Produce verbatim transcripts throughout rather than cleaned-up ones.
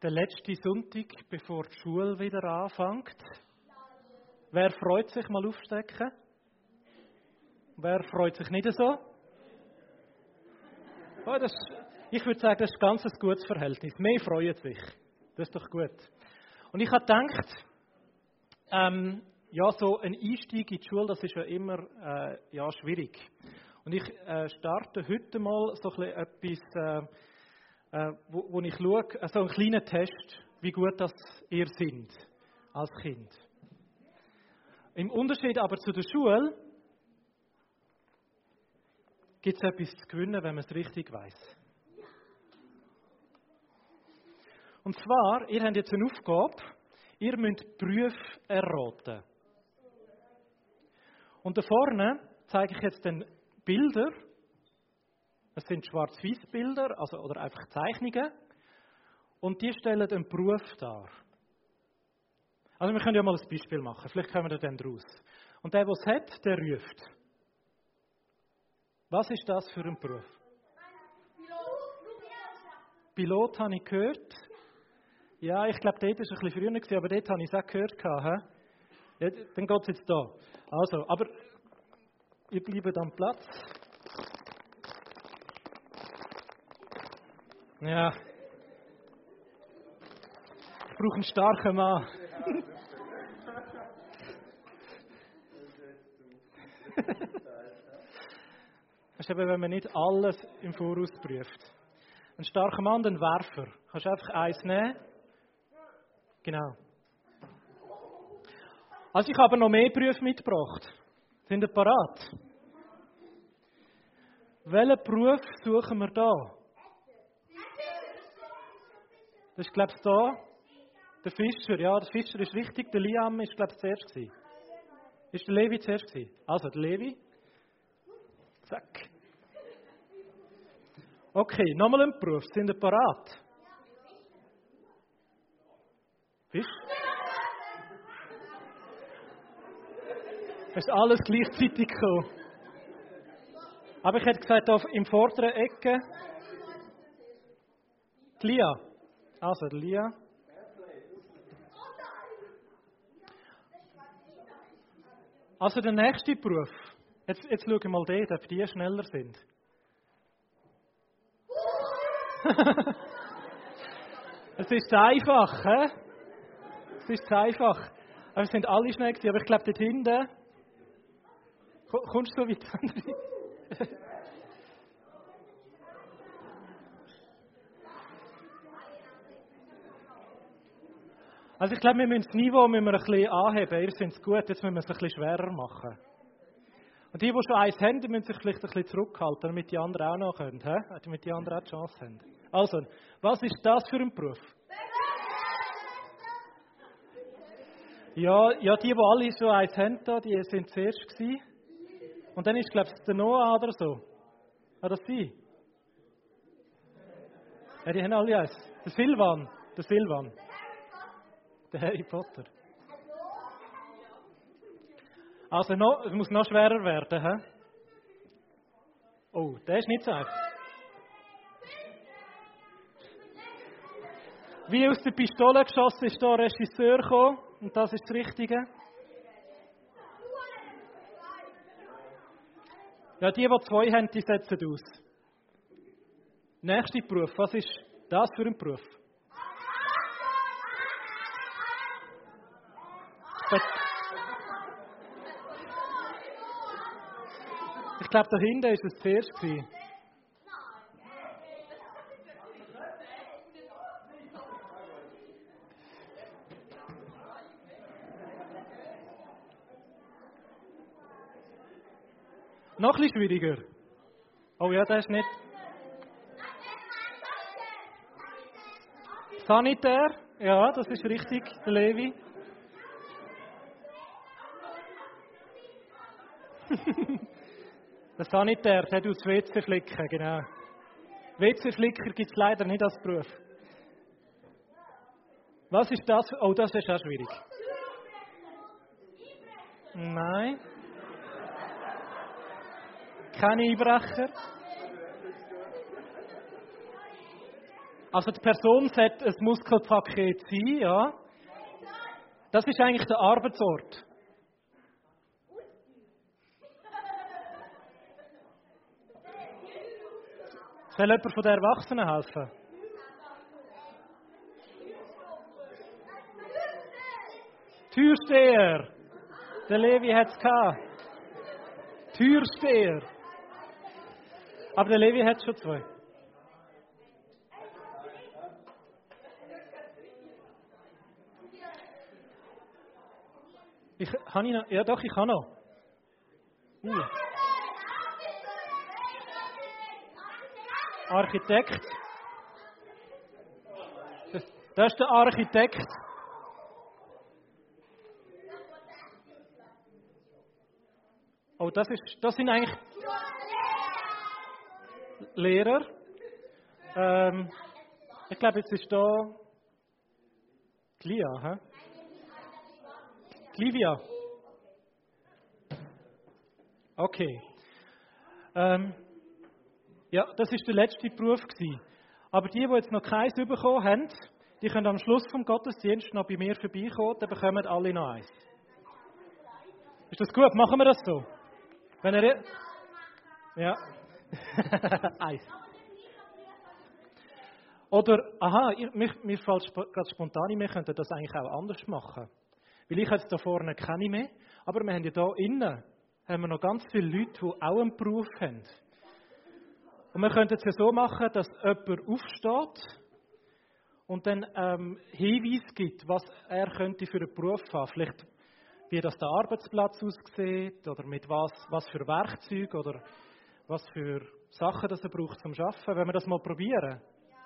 der letzte Sonntag, bevor die Schule wieder anfängt. Wer freut sich, mal aufstecken? Wer freut sich nicht so? Oh, das, ich würde sagen, das ist ein ganz gutes Verhältnis. Mehr freuen sich. Das ist doch gut. Und ich habe gedacht, ähm, ja, so ein Einstieg in die Schule, das ist ja immer äh, ja, schwierig. Und ich äh, starte heute mal so ein bisschen etwas, äh, äh, wo, wo ich schaue, so also einen kleinen Test, wie gut das ihr seid als Kind. Im Unterschied aber zu der Schule gibt es etwas zu gewinnen, wenn man es richtig weiss. Und zwar, ihr habt jetzt eine Aufgabe, ihr müsst Berufe erraten. Und da vorne zeige ich jetzt dann Bilder. Es sind Schwarz-Weiß-Bilder, also, oder einfach Zeichnungen. Und die stellen einen Beruf dar. Also wir können ja mal ein Beispiel machen, vielleicht kommen wir dann draus. Und der, der es hat, der ruft. Was ist das für ein Beruf? Pilot. Pilot habe ich gehört. Ja, ich glaube, dort war es ein bisschen früher, aber dort habe ich es auch gehört. Ja, dann geht es jetzt da. Also, aber ihr bleibt am Platz. Ja. Ich brauche einen starken Mann. Das ist eben, wenn man nicht alles im Voraus prüft. Ein starker Mann und ein Werfer. Kannst du einfach eins nehmen? Genau. Also ich habe noch mehr Berufe mitgebracht. Sind ihr parat? Welchen Beruf suchen wir da? Das ist, glaube ich, da. Der Fischer. Ja, der Fischer ist richtig. Der Liam ist, glaube ich, zuerst gewesen. Ist der Levi zuerst gewesen? Also, der Levi. Zack. Okay, nochmal ein Beruf. Sind ihr parat? Fisch? Es ist alles gleichzeitig gekommen. Aber ich hätte gesagt, auf im vorderen Ecke. Die Lia. Also, die Lia. Also, der nächste Beruf. Jetzt, jetzt schauen wir mal dort, ob die schneller sind. Es ist zu einfach, hä? Es ist zu einfach. Aber es sind alle schnell gewesen, aber ich glaube, dort hinten. Kommst du so weit, André? Also ich glaube, wir müssen das Niveau müssen wir ein bisschen anheben. Ihr seid gut, jetzt müssen wir es ein bisschen schwerer machen. Und die, die schon eins haben, die müssen sich vielleicht ein bisschen zurückhalten, damit die anderen auch noch können, he? Damit die anderen auch die Chance haben. Also, was ist das für ein Beruf? Ja, ja, die, die alle schon eins haben, die sind zuerst gewesen. Und dann ist, glaube ich, der Noah oder so. War das sie? Ja, die haben alle eins. Der Silvan. Der Silvan. Der Harry Potter. Also, noch, es muss noch schwerer werden. He? Oh, der ist nicht so einfach. Wie aus der Pistole geschossen ist da Regisseur gekommen. Und das ist das Richtige. Ja, die, die zwei haben, die setzen aus. Nächster Beruf. Was ist das für ein Beruf? Ich glaube, da hinten war es zuerst. Noch ein bisschen schwieriger. Oh ja, das ist nicht. Sanitär, ja, das ist richtig, der Levi. Der Sanitär, der tut das W C flicken, genau. W C-Flicker gibt es leider nicht als Beruf. Was ist das? Oh, das ist auch schwierig. Nein. Keine Einbrecher. Also die Person sollte ein Muskelpaket sein, ja. Das ist eigentlich der Arbeitsort. Soll jemand von den Erwachsenen helfen? Türsteher. Der Levi hat es gehabt. Türsteher. Aber der Levi hat schon zwei. Ich, habe ich noch? Ja doch, ich kann noch. Uh. Architekt. Das, das ist der Architekt. Oh, das, ist, das sind eigentlich Lehrer. Ähm, ich glaube, jetzt ist da Lia, hä? Livia. Okay. Ähm, ja, das ist der letzte Beruf gewesen. Aber die, die jetzt noch keins bekommen haben, die können am Schluss vom Gottesdienst noch bei mir vorbeikommen, dann bekommen alle noch eins. Ist das gut? Machen wir das so? Wenn er... Ja. Eins. Oder, aha, mir, mir fällt gerade spontan ein, wir könnten das eigentlich auch anders machen. Weil ich jetzt da vorne keine mehr, aber wir haben ja hier innen haben wir noch ganz viele Leute, die auch einen Beruf haben. Und wir könnten es ja so machen, dass jemand aufsteht und dann ähm, Hinweise gibt, was er könnte für einen Beruf haben. Vielleicht wie das der Arbeitsplatz aussieht oder mit was, was für Werkzeuge oder was für Sachen das er braucht zum Arbeiten. Wenn wir das mal probieren.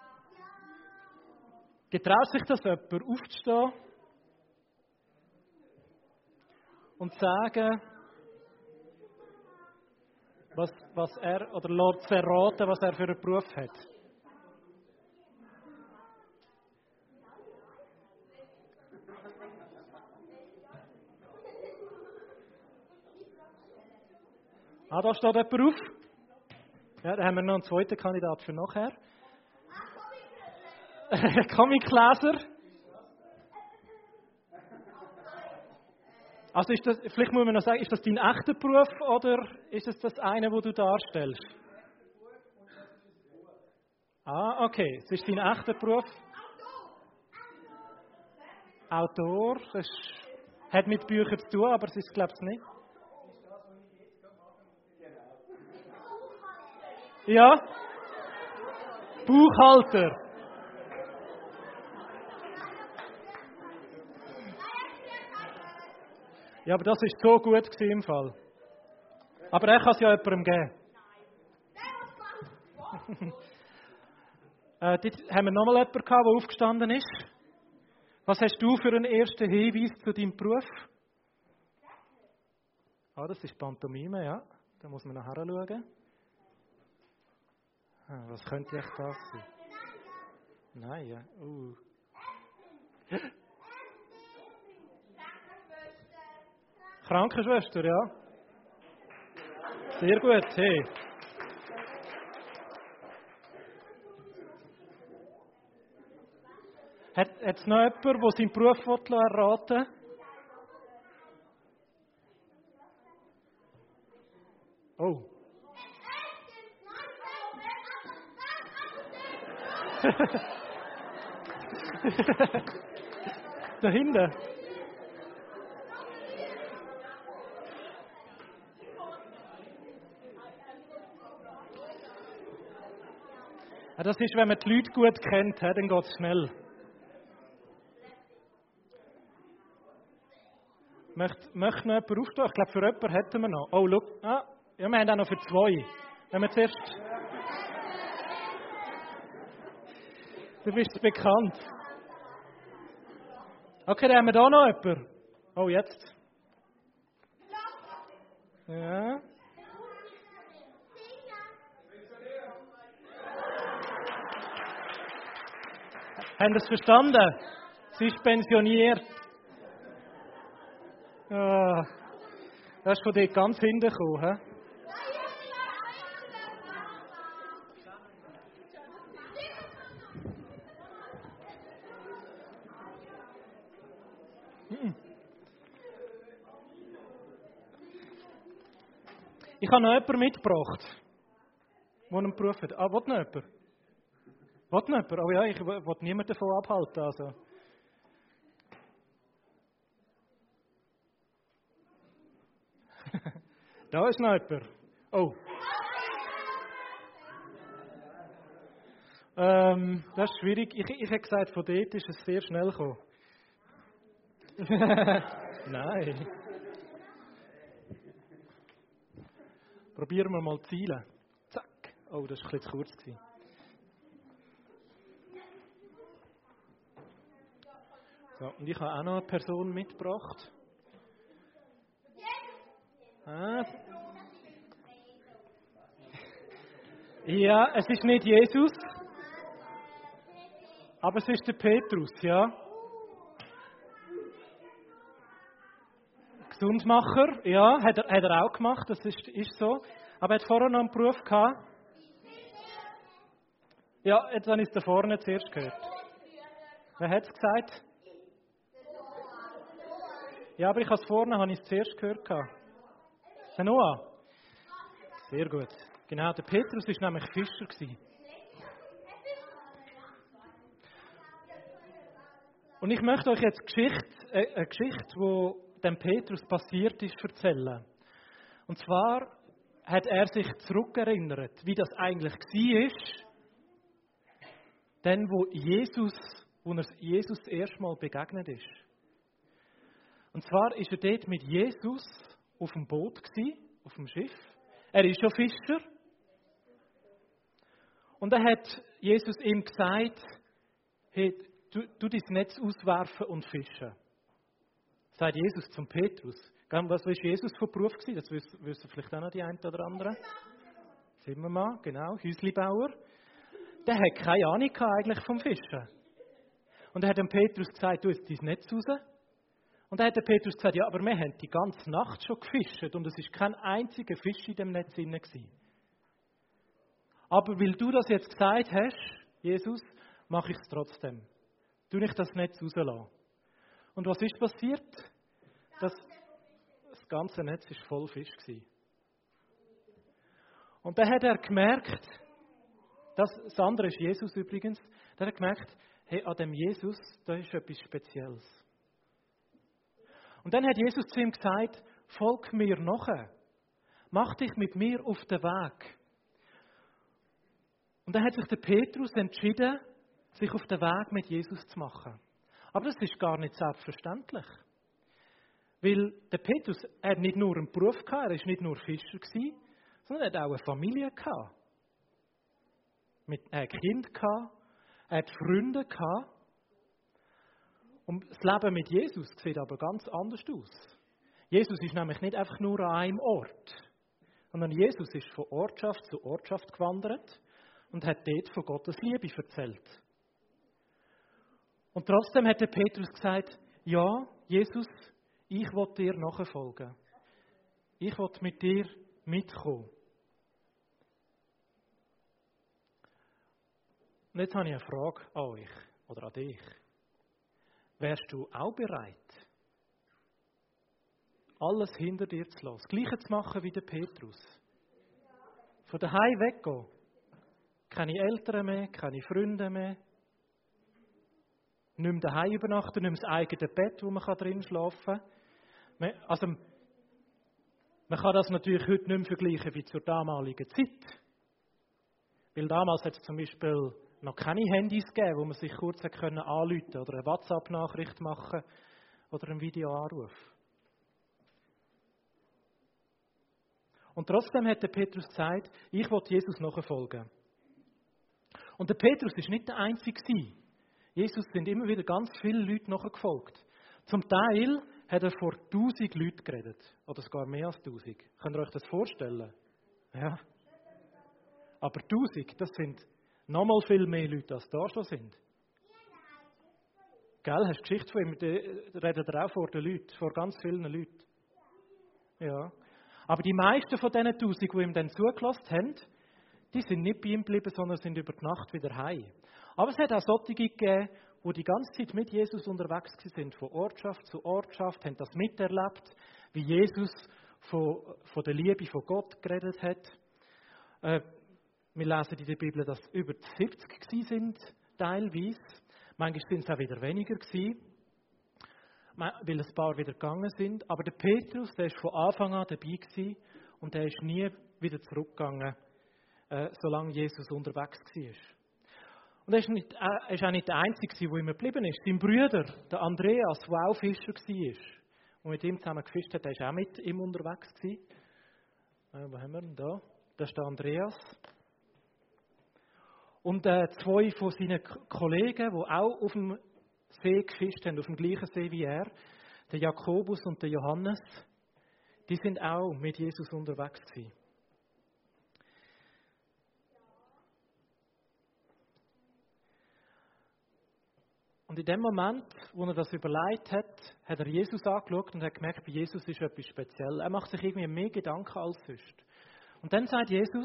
Getraut sich das jemand aufzustehen und sagen, was, was er, oder lässt verraten, was er für einen Beruf hat? Ah, da steht jemand auf. Ja, da haben wir noch einen zweiten Kandidat für nachher. Comicleser. Also ist das, vielleicht muss man noch sagen, ist das dein echter Beruf oder ist es das eine, wo du darstellst? Ah, okay. Es ist dein echter Beruf. Autor. Das hat mit Büchern zu tun, aber es ist, glaube ich, nicht. Ja? Buchhalter. Ja, aber das ist so gut gewesen im Fall. Aber er kann es ja jemandem geben. äh, dort haben wir nochmal jemanden gehabt, der aufgestanden ist. Was hast du für einen ersten Hinweis zu deinem Beruf? Ah, das ist Pantomime, ja. Da muss man nachher schauen. Ah, was könnte echt das sein? Nein, ja. Uh. Krankenschwester, ja. Sehr gut, hey. Hat es noch jemanden, der seinen Beruf erraten will? Oh. Da hinten. Ja, das ist, wenn man die Leute gut kennt, dann geht es schnell. Möchte, möchte noch jemand aufstehen? Ich glaube, für jemanden hätten wir noch. Oh, schau. Ah, ja, wir haben auch noch für zwei. Wenn wir zuerst... Du bist bekannt. Okay, dann haben wir da noch jemanden. Oh, jetzt. Ja. Haben Sie es verstanden? Sie ist pensioniert. Ah, das ist von dort ganz hinten gekommen. He? Ich habe noch jemanden mitgebracht, der einen Beruf hat. Ah, will noch jemand? Will noch jemand? Oh ja, ich will niemanden davon abhalten. Also. Da ist noch jemand. Oh. Ähm, das ist schwierig. Ich, ich hätte gesagt, von dort ist es sehr schnell gekommen. Nein. Probieren wir mal zu zielen. Zack. Oh, das war ein bisschen zu kurz. Gewesen. So, und ich habe auch noch eine Person mitgebracht. Ah. Ja, es ist nicht Jesus, aber es ist der Petrus, ja. Gesundmacher, ja, hat er, hat er auch gemacht, das ist, ist so. Aber er hat vorher noch einen Beruf gehabt. Ja, jetzt habe ich es da vorne zuerst gehört. Wer hat es gesagt? Ja, aber ich habe es vorne habe ich es zuerst gehört. Der Noah. Sehr gut. Genau, der Petrus war nämlich Fischer gewesen. Und ich möchte euch jetzt Geschichte, äh, eine Geschichte, die dem Petrus passiert ist, erzählen. Und zwar hat er sich zurückerinnert, wie das eigentlich war, dann, wo Jesus, wo er Jesus das erste Mal begegnet ist. Und zwar war er dort mit Jesus auf dem Boot gewesen, auf dem Schiff. Er ist ja Fischer. Und dann hat Jesus ihm gesagt, hey, du, du dein Netz auswerfen und fischen. Sagt Jesus zum Petrus. Was war Jesus von Beruf gewesen? Das wissen, wissen vielleicht auch noch die einen oder anderen. Zimmermann, genau, Häuslibauer. Der hat keine Ahnung eigentlich vom Fischen. Und er hat dem Petrus gesagt, du hast dein Netz raus. Und dann hat der Petrus gesagt, ja, aber wir haben die ganze Nacht schon gefischt und es war kein einziger Fisch in dem Netz drin. Aber weil du das jetzt gesagt hast, Jesus, mache ich es trotzdem. Tu ich das Netz rauslassen. Und was ist passiert? Das, das ganze Netz war voll Fisch gewesen. Und dann hat er gemerkt, das, das andere ist Jesus übrigens, dann hat er gemerkt, hey, an dem Jesus, da ist etwas Spezielles. Und dann hat Jesus zu ihm gesagt, folg mir nachher. Mach dich mit mir auf den Weg. Und dann hat sich der Petrus entschieden, sich auf den Weg mit Jesus zu machen. Aber das ist gar nicht selbstverständlich. Weil der Petrus er hat nicht nur einen Beruf gehabt, er war nicht nur Fischer gewesen, sondern er hat auch eine Familie gehabt. Mit, er hat Kinder gehabt, er hat Freunde gehabt. Und das Leben mit Jesus sieht aber ganz anders aus. Jesus ist nämlich nicht einfach nur an einem Ort, sondern Jesus ist von Ortschaft zu Ortschaft gewandert und hat dort von Gottes Liebe erzählt. Und trotzdem hat der Petrus gesagt, ja, Jesus, ich will dir nachfolgen. Ich will mit dir mitkommen. Und jetzt habe ich eine Frage an euch oder an dich. Wärst du auch bereit, alles hinter dir zu lassen, das Gleiche zu machen wie der Petrus? Von daheim weggehen. Keine Eltern mehr, keine Freunde mehr. Nicht mehr daheim übernachten, nicht mehr das eigene Bett, wo man drin schlafen kann. Also, man kann das natürlich heute nicht mehr vergleichen wie zur damaligen Zeit. Weil damals hat es zum Beispiel noch keine Handys gegeben, wo man sich kurz anrufen konnte oder eine WhatsApp-Nachricht machen oder einen Videoanruf. Und trotzdem hat der Petrus gesagt, ich will Jesus nachfolgen. Und der Petrus war nicht der Einzige. Jesus sind immer wieder ganz viele Leute nachgefolgt. Zum Teil hat er vor tausend Leuten geredet. Oder sogar mehr als tausend. Könnt ihr euch das vorstellen? Ja. Aber tausend, das sind nochmal viel mehr Leute, als da schon sind. Gell, hast du die Geschichte von ihm? Da redet er auch vor den Leuten, vor ganz vielen Leuten. Ja. Aber die meisten von diesen tausend, die ihm dann zugelassen haben, die sind nicht bei ihm geblieben, sondern sind über die Nacht wieder heim. Aber es hat auch solche gegeben, die die ganze Zeit mit Jesus unterwegs sind, von Ortschaft zu Ortschaft, haben das miterlebt, wie Jesus von, von der Liebe von Gott geredet hat. Äh, wir lesen in der Bibel, dass über siebzig gewesen sind, teilweise. Manchmal sind es auch wieder weniger gewesen, weil ein paar wieder gegangen sind. Aber der Petrus, der ist von Anfang an dabei gewesen und der ist nie wieder zurückgegangen, äh, solange Jesus unterwegs war. Und er ist, nicht, er ist auch nicht der Einzige, der immer geblieben ist. Sein Bruder, der Andreas, der auch Fischer war und mit ihm zusammen gefischt hat, der ist auch mit ihm unterwegs gewesen. Äh, wo haben wir denn da? Das ist der Andreas. Und äh, zwei von seinen K- Kollegen, die auch auf dem See gefischt haben, auf dem gleichen See wie er, der Jakobus und der Johannes, die sind auch mit Jesus unterwegs gewesen. Und in dem Moment, wo er das überlegt hat, hat er Jesus angeschaut und hat gemerkt, bei Jesus ist etwas speziell. Er macht sich irgendwie mehr Gedanken als sonst. Und dann sagt Jesus,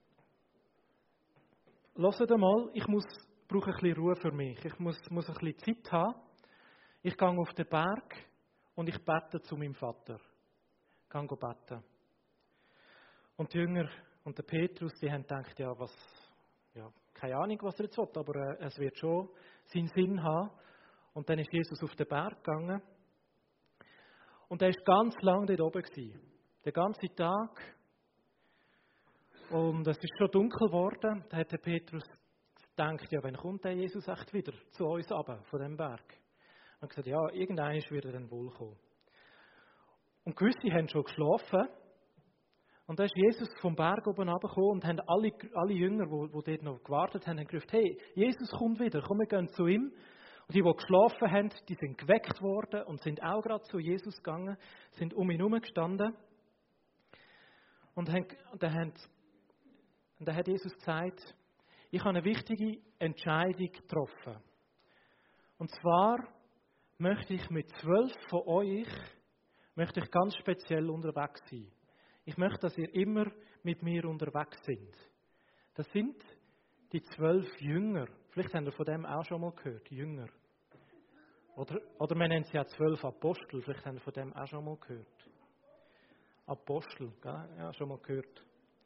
hört mal, ich muss, brauche ein bisschen Ruhe für mich. Ich muss, muss ein bisschen Zeit haben. Ich gehe auf den Berg und ich bete zu meinem Vater. Ich gehe beten. Und die Jünger und der Petrus, die haben gedacht, ja, was, ja, keine Ahnung, was er jetzt will, aber äh, es wird schon seinen Sinn haben. Und dann ist Jesus auf den Berg gegangen. Und er war ganz lange dort oben gewesen. Den ganzen Tag. Und es ist schon dunkel geworden. Da hat der Petrus gedacht, ja, wann kommt der Jesus echt wieder zu uns runter, von dem Berg? Und gesagt, ja, irgendwann wird er dann wohl kommen. Und gewisse haben schon geschlafen. Und dann ist Jesus vom Berg oben runtergekommen und haben alle, alle Jünger, die, die dort noch gewartet haben, haben gerufen, hey, Jesus kommt wieder, komm, wir gehen zu ihm. Und die, die geschlafen haben, die sind geweckt worden und sind auch gerade zu Jesus gegangen, sind um ihn herum gestanden. Und, haben, und, dann, haben, und dann hat Jesus gesagt, ich habe eine wichtige Entscheidung getroffen. Und zwar möchte ich mit zwölf von euch, möchte ich ganz speziell unterwegs sein. Ich möchte, dass ihr immer mit mir unterwegs seid. Das sind die zwölf Jünger. Vielleicht habt ihr von dem auch schon mal gehört, Jünger. Oder, oder man nennt sie auch zwölf Apostel. Vielleicht habt ihr von dem auch schon mal gehört. Apostel, gell? Ja, schon mal gehört.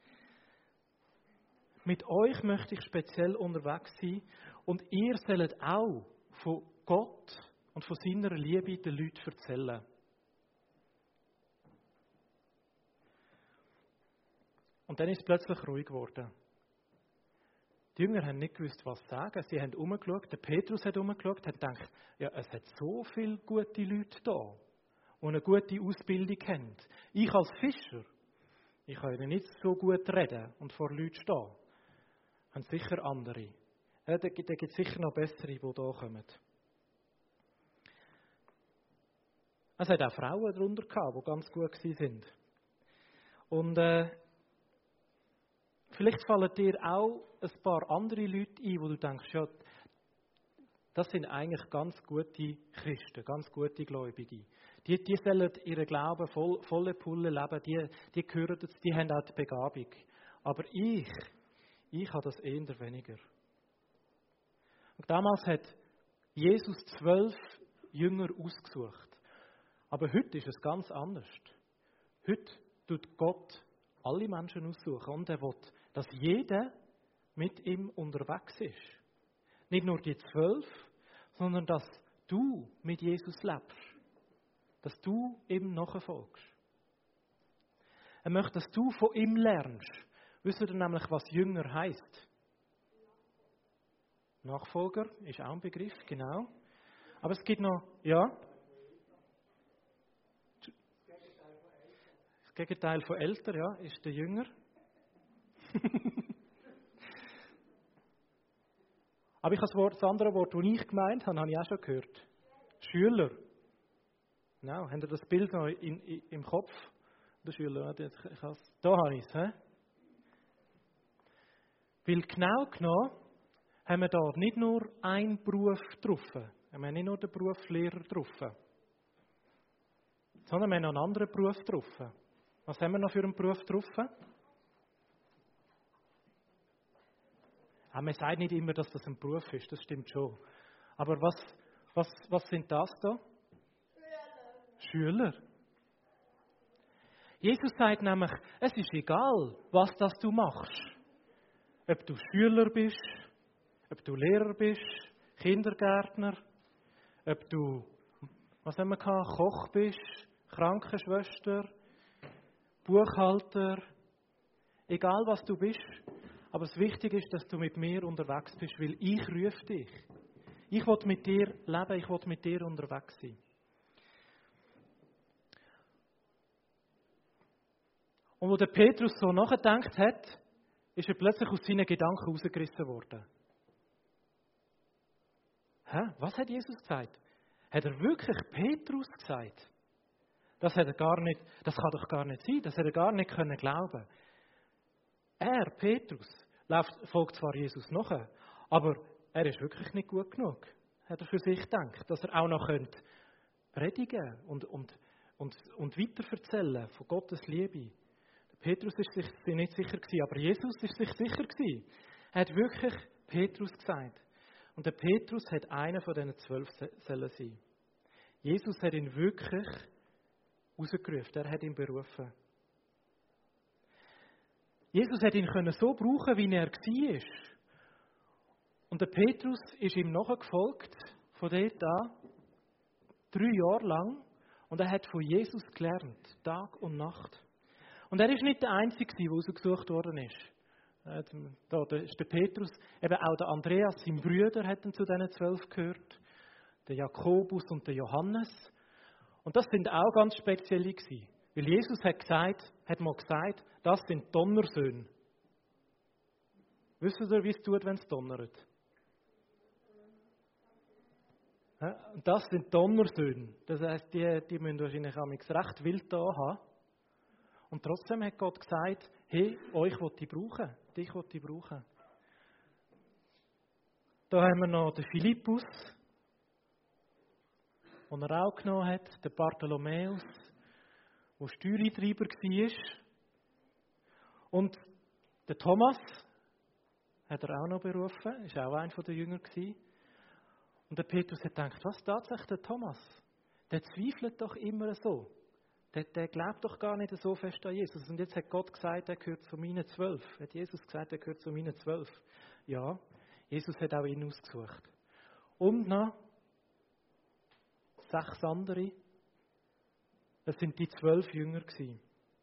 Mit euch möchte ich speziell unterwegs sein und ihr sollt auch von Gott und von seiner Liebe den Leuten erzählen. Und dann ist es plötzlich ruhig geworden. Die Jünger haben nicht gewusst, was sagen. Sie haben umgeschaut, der Petrus hat umgeschaut, hat gedacht, ja, es hat so viele gute Leute da, die eine gute Ausbildung haben. Ich als Fischer, ich kann ihnen nicht so gut reden und vor Leuten stehen. Haben sicher andere. Ja, da gibt es sicher noch bessere, die hier kommen. Es hat auch Frauen darunter gehabt, die ganz gut waren. Und äh, vielleicht fallen dir auch ein paar andere Leute ein, wo du denkst, ja, das sind eigentlich ganz gute Christen, ganz gute Gläubige. Die, die sollen ihren Glauben voll, volle Pulle leben, die, die gehören dazu, die haben auch die Begabung. Aber ich, ich habe das eher weniger. Und damals hat Jesus zwölf Jünger ausgesucht. Aber heute ist es ganz anders. Heute tut Gott alle Menschen aussuchen und er will, dass jeder mit ihm unterwegs ist. Nicht nur die zwölf, sondern dass du mit Jesus lebst. Dass du ihm nachfolgst. Er möchte, dass du von ihm lernst. Wisst ihr nämlich, was Jünger heisst? Nachfolger ist auch ein Begriff, genau. Aber es gibt noch, ja? Das Gegenteil von älter, ja, ist der Jünger. Aber ich habe das, Wort, das andere Wort, das ich gemeint habe, habe ich auch schon gehört. Schüler. Genau, habt ihr das Bild noch in, in, im Kopf? Der Schüler, ich, ich has, da habe ich es. He? Weil genau genommen haben wir da nicht nur einen Beruf getroffen. Wir haben nicht nur den Beruf Lehrer getroffen. Sondern wir haben noch einen anderen Beruf getroffen. Was haben wir noch für einen Beruf getroffen? Ja, man sagt nicht immer, dass das ein Beruf ist, das stimmt schon. Aber was, was, was sind das da? Schüler. Schüler. Jesus sagt nämlich, es ist egal, was das du machst. Ob du Schüler bist, ob du Lehrer bist, Kindergärtner, ob du, was haben wir gehabt, Koch bist, Krankenschwester, Buchhalter, egal was du bist. Aber das Wichtige ist, dass du mit mir unterwegs bist, weil ich rufe dich. Ich will mit dir leben, ich will mit dir unterwegs sein. Und wo der Petrus so nachgedacht hat, ist er plötzlich aus seinen Gedanken rausgerissen worden. Hä? Was hat Jesus gesagt? Hat er wirklich Petrus gesagt? Das hat er gar nicht, das kann doch gar nicht sein, das hat er gar nicht können glauben. Er, Petrus, läuft, folgt zwar Jesus nach, aber er ist wirklich nicht gut genug, hat er für sich gedacht, dass er auch noch könnte predigen und, und, und, und weiterverzählen von Gottes Liebe. Petrus ist sich nicht sicher gewesen, aber Jesus ist sich sicher gewesen. Er hat wirklich Petrus gesagt. Und der Petrus hat einer von diesen zwölf sollen sein. Jesus hat ihn wirklich rausgerufen. Er hat ihn berufen. Jesus hat ihn können so brauchen, wie er war. Und der Petrus ist ihm nachgefolgt, von dort an, drei Jahre lang. Und er hat von Jesus gelernt, Tag und Nacht. Und er ist nicht der Einzige, der rausgesucht worden ist. Da ist der Petrus, eben auch der Andreas, sein Bruder, hat zu diesen zwölf gehört. Der Jakobus und der Johannes. Und das sind auch ganz spezielle gewesen. Weil Jesus hat gesagt, hat mal gesagt, das sind Donnersöhne. Wisst ihr, wie es tut, wenn es donnert? Und das sind Donnersöhne. Das heisst, die, die müssen wahrscheinlich recht wild da haben. Und trotzdem hat Gott gesagt, hey, euch will ich brauchen, dich will ich brauchen. Da haben wir noch den Philippus, den er auch genommen hat, den Bartholomäus, der Steuereintreiber war. Und den Thomas hat er auch noch berufen, ist auch einer der Jünger gewesen. Und der Petrus hat gedacht, was tatsächlich der Thomas? Der zweifelt doch immer so. Der, der glaubt doch gar nicht so fest an Jesus. Und jetzt hat Gott gesagt, er gehört zu meinen zwölf. Hat Jesus gesagt, er gehört zu meinen zwölf. Ja, Jesus hat auch ihn ausgesucht. Und noch sechs andere. Das sind die zwölf Jünger gewesen.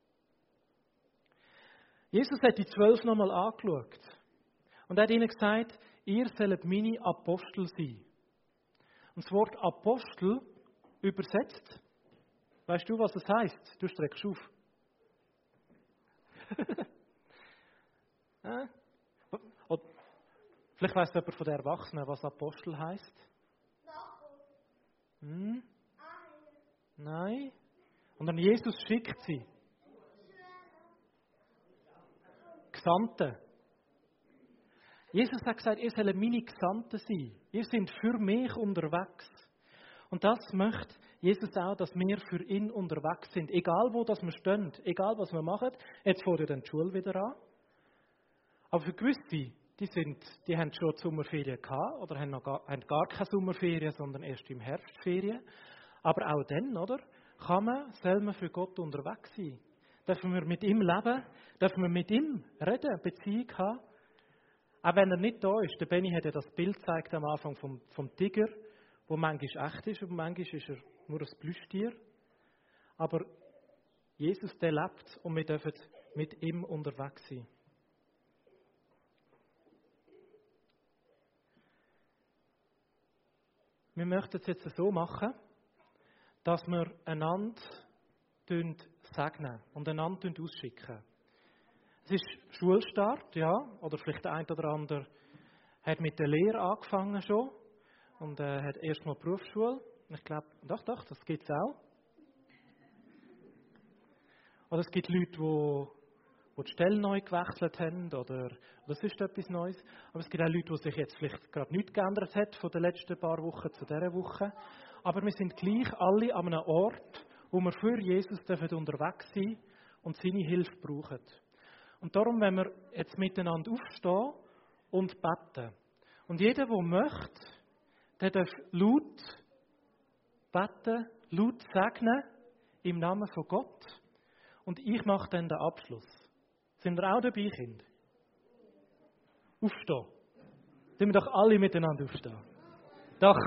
Jesus hat die zwölf nochmal angeschaut. Und er hat ihnen gesagt, ihr sollt meine Apostel sein. Und das Wort Apostel übersetzt, weißt du, was es heisst? Du streckst auf. ja? Oder, vielleicht weiss jemand von den Erwachsenen, was Apostel heisst. Hm? Nein. Und dann Jesus schickt sie. Gesandte. Jesus hat gesagt, ihr sollt meine Gesandten sein. Ihr seid für mich unterwegs. Und das möchte Jesus auch, dass wir für ihn unterwegs sind. Egal wo das wir stehen, egal was wir machen. Jetzt fährt ja dann die Schule wieder an. Aber für gewisse, die, sind, die haben schon die Sommerferien gehabt oder haben, noch gar, haben gar keine Sommerferien, sondern erst im Herbstferien. Aber auch dann, oder, kann man, soll man für Gott unterwegs sein. Dürfen wir mit ihm leben, dürfen wir mit ihm reden, Beziehung haben. Auch wenn er nicht da ist. Der Benni hat ja das Bild gezeigt am Anfang vom, vom Tiger, wo manchmal echt ist und manchmal ist er nur ein Plüschtier. Aber Jesus, der lebt und wir dürfen mit ihm unterwegs sein. Wir möchten es jetzt so machen, dass wir einander segnen und einander ausschicken. Es ist Schulstart, ja, oder vielleicht der eine oder andere hat mit der Lehre angefangen schon und äh, hat erstmal Berufsschule. Ich glaube, doch, doch, das gibt es auch. Oder es gibt Leute, die, die die Stelle neu gewechselt haben oder, oder es ist etwas Neues. Aber es gibt auch Leute, die sich jetzt vielleicht gerade nichts geändert hat von den letzten paar Wochen zu dieser Woche. Aber wir sind gleich alle an einem Ort, wo wir für Jesus dürfen unterwegs sein und seine Hilfe brauchen. Und darum, wenn wir jetzt miteinander aufstehen und beten. Und jeder, der möchte, der darf laut beten, laut segnen, im Namen von Gott. und ich mache dann den Abschluss. Sind wir auch dabei, Kinder? Aufstehen. Sollen wir doch alle miteinander aufstehen? Doch.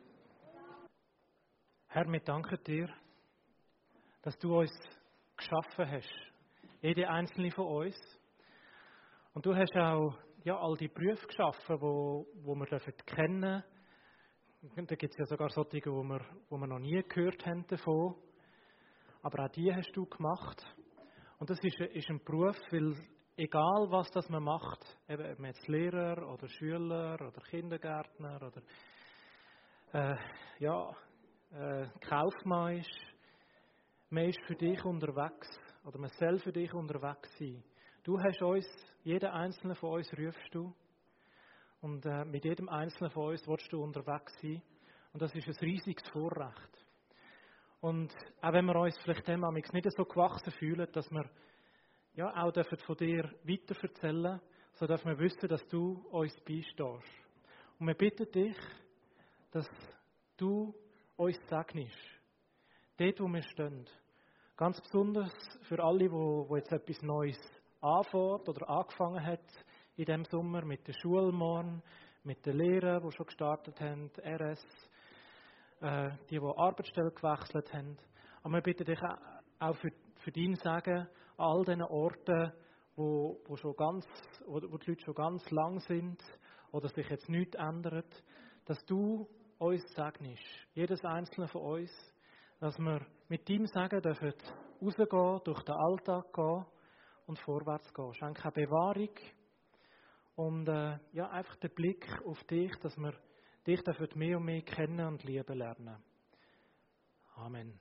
Herr, wir danken dir, dass du uns geschaffen hast. Jede einzelne von uns. Und du hast auch ja, all die Berufe geschaffen, wo, wo wir kennen dürfen. Da gibt es ja sogar solche, wo wir, wo wir noch nie gehört haben davon. Aber auch die hast du gemacht. Und das ist, ist ein Beruf, weil egal was das man macht, eben, ob man jetzt Lehrer oder Schüler oder Kindergärtner oder äh, ja, äh, Kaufmann ist, man ist für dich unterwegs oder man soll für dich unterwegs sein. Du hast uns, jeder einzelne von uns rufst du und äh, mit jedem einzelnen von uns willst du unterwegs sein und das ist ein riesiges Vorrecht. Und auch wenn wir uns vielleicht dem nicht so gewachsen fühlen, dass wir ja, auch dürfen von dir weiterverzählen, so dass wir wissen, dass du uns beistehst. Und wir bitten dich, dass du uns segnest, dort, wo wir stehen. Ganz besonders für alle, die, die jetzt etwas Neues anfängt oder angefangen hat in diesem Sommer mit der Schule morgen, mit den Lehrern, die schon gestartet haben, R S, äh, die, die Arbeitsstelle gewechselt haben. Aber wir bitten dich auch für, für dein Segen an all diesen Orten, wo, wo, schon ganz, wo, wo die Leute schon ganz lang sind oder sich jetzt nichts ändert, dass du uns segnest, jedes einzelne von uns, dass wir mit deinem Segen dürfen rausgehen, durch den Alltag gehen und vorwärts gehen. Schenke eine Bewahrung und äh, ja, einfach den Blick auf dich, dass wir dich dürfen mehr und mehr kennen und lieben lernen. Amen.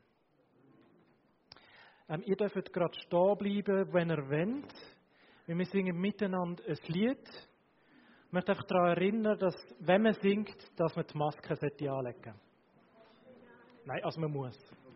Ähm, ihr dürft gerade stehen bleiben, wenn ihr wollt. Wir singen miteinander ein Lied. Ich möchte einfach daran erinnern, dass, wenn man singt, dass man die Maske anlegen sollte. Nein, also man muss.